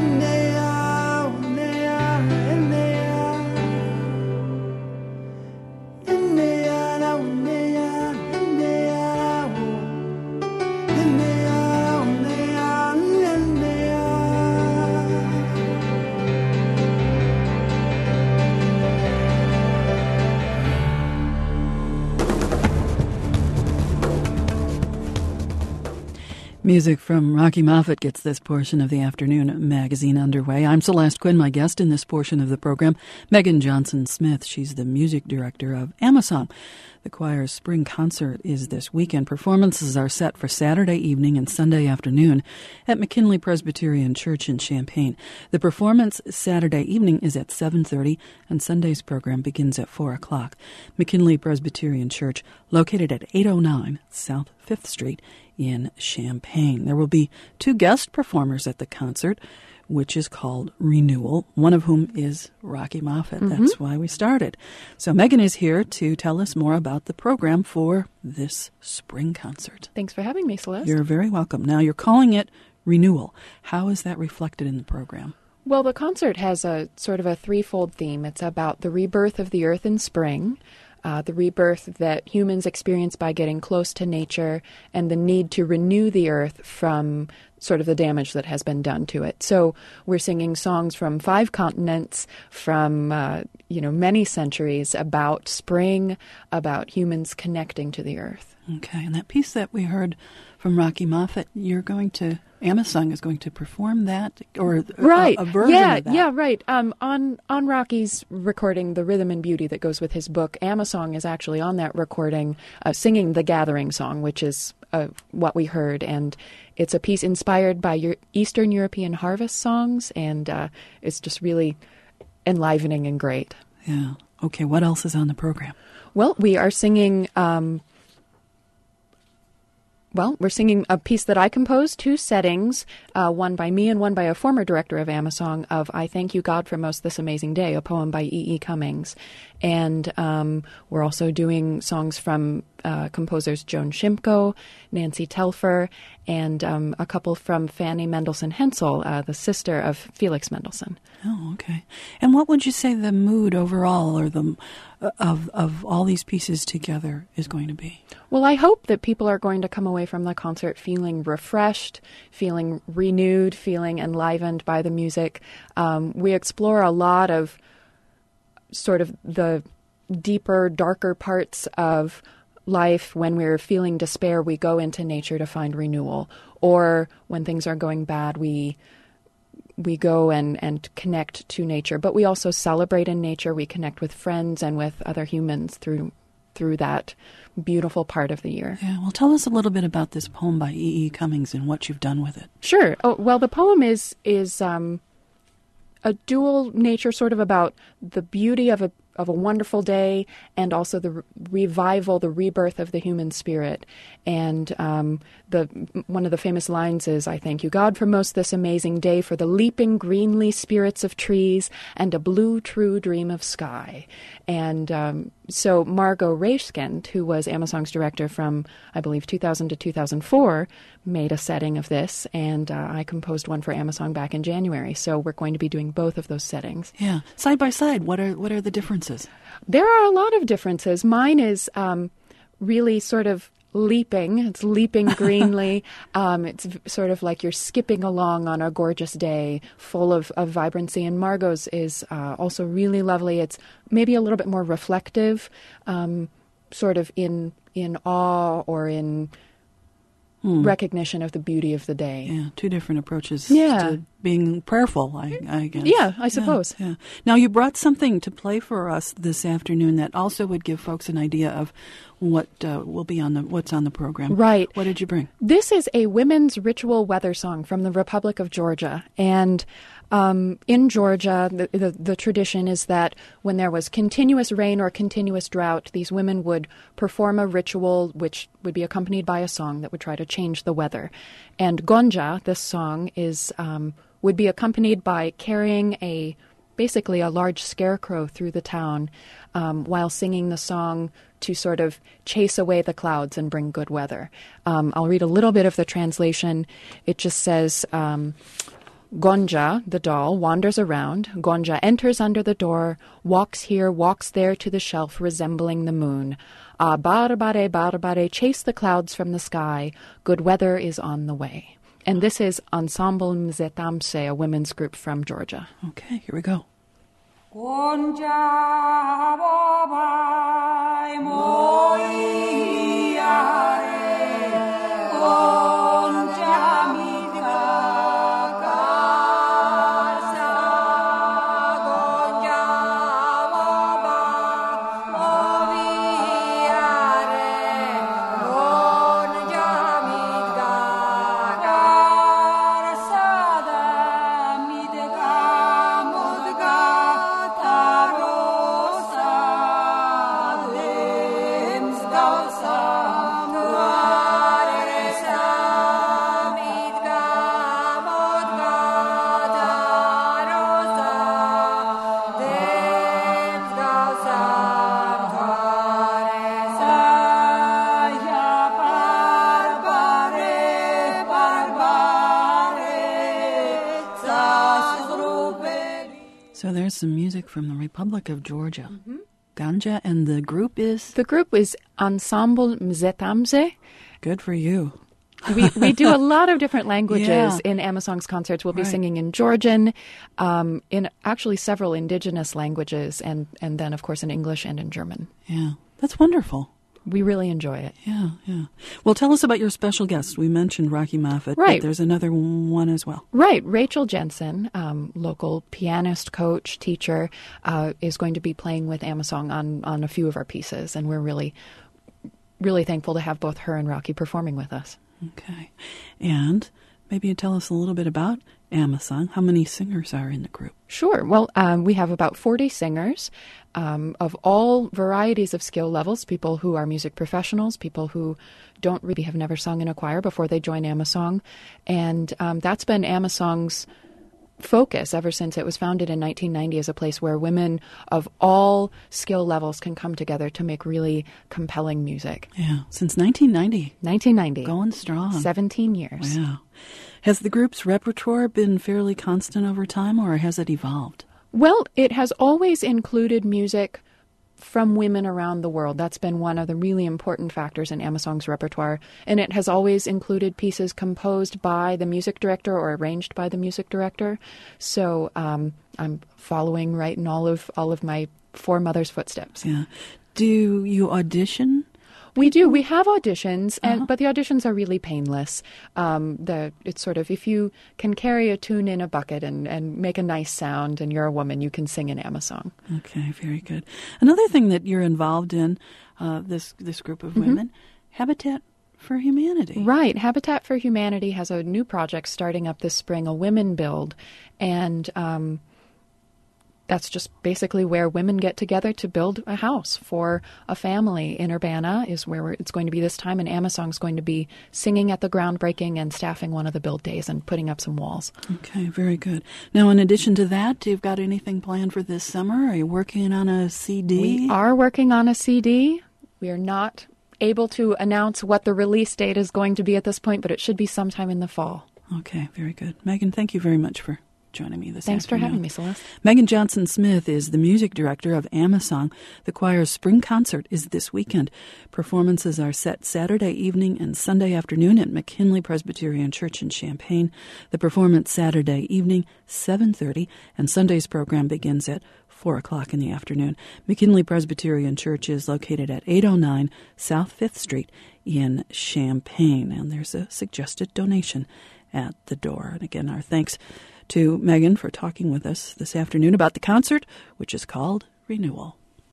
Music from Rocky Moffett gets this portion of the afternoon magazine underway. I'm Celeste Quinn. My guest in this portion of the program, Megan Johnson-Smith. She's the music director of Amasong. The choir's spring concert is this weekend. Performances are set for Saturday evening and Sunday afternoon at McKinley Presbyterian Church in Champaign. The performance Saturday evening is at 7:30, and Sunday's program begins at 4 o'clock. McKinley Presbyterian Church, located at 809 South 5th Street in Champaign. There will be 2 guest performers at the concert, which is called Renewal, one of whom is Rocky Moffett. Mm-hmm. That's why we started. So Megan is here to tell us more about the program for this spring concert. Thanks for having me, Celeste. You're very welcome. Now, you're calling it Renewal. How is that reflected in the program? Well, the concert has a sort of a threefold theme. It's about the rebirth of the earth in spring, the rebirth that humans experience by getting close to nature, and the need to renew the earth from sort of the damage that has been done to it. So we're singing songs from 5 continents, from many centuries, about spring, about humans connecting to the earth. Okay, and that piece that we heard from Rocky Moffett, Amasong is going to perform that, or right. a version of that. Yeah, right. On Rocky's recording, The Rhythm and Beauty that goes with his book, Amasong is actually on that recording, singing the Gathering Song, which is what we heard, and it's a piece inspired by Eastern European harvest songs, and it's just really enlivening and great. Yeah. Okay, what else is on the program? Well, we are singing... we're singing a piece that I composed, 2 settings, one by me and one by a former director of Amasong, of I Thank You, God, for Most This Amazing Day, a poem by E.E. Cummings. And we're also doing songs from composers Joan Shimko, Nancy Telfer, and a couple from Fanny Mendelssohn Hensel, the sister of Felix Mendelssohn. Oh, okay. And what would you say the mood overall, or the of all these pieces together, is going to be? Well, I hope that people are going to come away from the concert feeling refreshed, feeling renewed, feeling enlivened by the music. We explore a lot of sort of the deeper, darker parts of life. When we're feeling despair, we go into nature to find renewal. Or when things are going bad, we go and connect to nature. But we also celebrate in nature. We connect with friends and with other humans through that beautiful part of the year. Yeah, well, tell us a little bit about this poem by E.E. Cummings and what you've done with it. Sure. Oh, well, the poem is a dual nature, sort of about the beauty of a wonderful day, and also the revival, the rebirth of the human spirit. And one of the famous lines is, I thank you, God, for most this amazing day, for the leaping greenly spirits of trees and a blue true dream of sky. And so Margot Reichskind, who was Amasong's director from, I believe, 2000 to 2004, made a setting of this, and I composed one for Amasong back in January. So we're going to be doing both of those settings. Yeah. Side by side, what are the differences? There are a lot of differences. Mine is really sort of leaping. It's leaping greenly. It's sort of like you're skipping along on a gorgeous day full of vibrancy. And Margot's is also really lovely. It's maybe a little bit more reflective, sort of in awe or in recognition of the beauty of the day. Yeah, 2 different approaches to being prayerful, I guess. Yeah, I suppose. Yeah. Now, you brought something to play for us this afternoon that also would give folks an idea of what will be what's on the program. Right. What did you bring? This is a women's ritual weather song from the Republic of Georgia. And in Georgia, the tradition is that when there was continuous rain or continuous drought, these women would perform a ritual which would be accompanied by a song that would try to change the weather. And Gonja, this song, would be accompanied by carrying basically a large scarecrow through the town while singing the song to sort of chase away the clouds and bring good weather. I'll read a little bit of the translation. It just says... Gonja, the doll, wanders around. Gonja enters under the door, walks here, walks there to the shelf resembling the moon. Ah, barbare, barbare, chase the clouds from the sky. Good weather is on the way. And this is Ensemble Mzetamse, a women's group from Georgia. Okay, here we go. Gonja babai moiare, gonja midga kasa, gonja babai moiare, gonja midga kasa, midga modga. So there's some music from the Republic of Georgia. Mm-hmm. Ganja, and the group is? The group is Ensemble Mzetamse. Good for you. We do a lot of different languages in Amasong's concerts. We'll be singing in Georgian, in actually several indigenous languages, and then, of course, in English and in German. Yeah, that's wonderful. We really enjoy it. Yeah, yeah. Well, tell us about your special guest. We mentioned Rocky Moffett, right. But there's another one as well. Right. Rachel Jensen, local pianist, coach, teacher, is going to be playing with Amasong on a few of our pieces, and we're really, really thankful to have both her and Rocky performing with us. Okay. And maybe you tell us a little bit about Amasong. How many singers are in the group? Sure. Well, we have about 40 singers of all varieties of skill levels, people who are music professionals, people who have never sung in a choir before they join Amasong. And that's been Amasong's focus ever since it was founded in 1990 as a place where women of all skill levels can come together to make really compelling music. Yeah, since 1990. 1990. Going strong. 17 years. Wow. Has the group's repertoire been fairly constant over time, or has it evolved? Well, it has always included music from women around the world. That's been one of the really important factors in Amasong's repertoire. And it has always included pieces composed by the music director or arranged by the music director. So I'm following right in all of my foremothers' footsteps. Yeah. Do you audition? We do. We have auditions, but the auditions are really painless. It's sort of, if you can carry a tune in a bucket and make a nice sound and you're a woman, you can sing an Amasong. Okay, very good. Another thing that you're involved in, this group of women, Habitat for Humanity. Right. Habitat for Humanity has a new project starting up this spring, a women build, and that's just basically where women get together to build a house for a family. In Urbana is where it's going to be this time, and Amasong's going to be singing at the groundbreaking and staffing one of the build days and putting up some walls. Okay, very good. Now, in addition to that, you've got anything planned for this summer? Are you working on a CD? We are working on a CD. We are not able to announce what the release date is going to be at this point, but it should be sometime in the fall. Okay, very good. Megan, thank you very much for joining me this Thanks afternoon. for having me, Celeste. Megan Johnson-Smith is the music director of Amasong. The choir's spring concert is this weekend. Performances are set Saturday evening and Sunday afternoon at McKinley Presbyterian Church in Champaign. The performance Saturday evening, 7:30, and Sunday's program begins at 4 o'clock in the afternoon. McKinley Presbyterian Church is located at 809 South 5th Street in Champaign, and there's a suggested donation at the door. And again, our thanks to Megan for talking with us this afternoon about the concert, which is called Renewal.